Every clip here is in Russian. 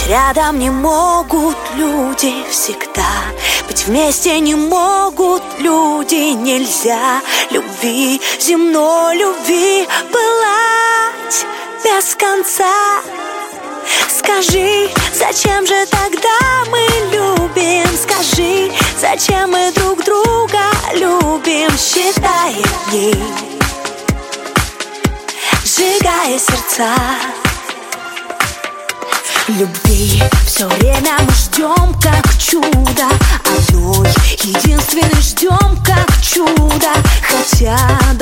Быть рядом не могут люди всегда, быть вместе не могут люди, нельзя любви, земной любви пылать без конца. Скажи, зачем же тогда мы любим? Скажи, зачем мы друг друга любим? Считая дни, сжигая сердца. Любви все время мы ждем, как чудо, одной единственной ждем, как чудо. Хотя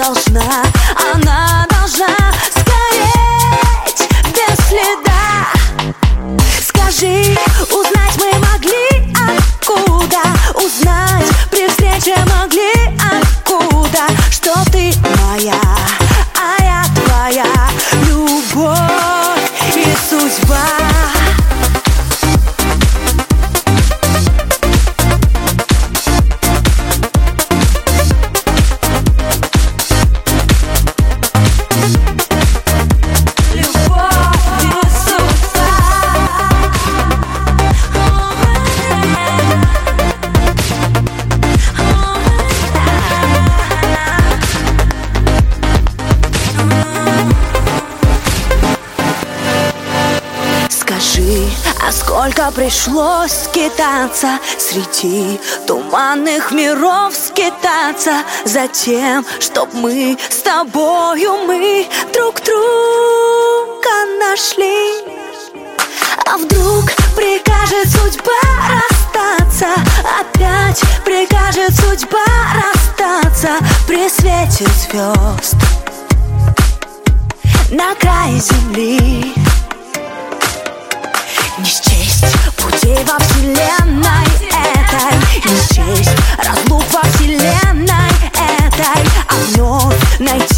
она должна сгореть без следа. Скажи, узнать мы могли откуда? Узнать при встрече могли откуда? Что ты моя, а я твоя, любовь и судьба. Скажи, а сколько пришлось скитаться среди туманных миров, скитаться за тем, чтоб мы с тобою мы друг друга нашли. А вдруг прикажет судьба расстаться, опять прикажет судьба расстаться при свете звезд на крае земли. Не счесть путей во вселенной этой, не счесть разлук во вселенной этой, а вновь найти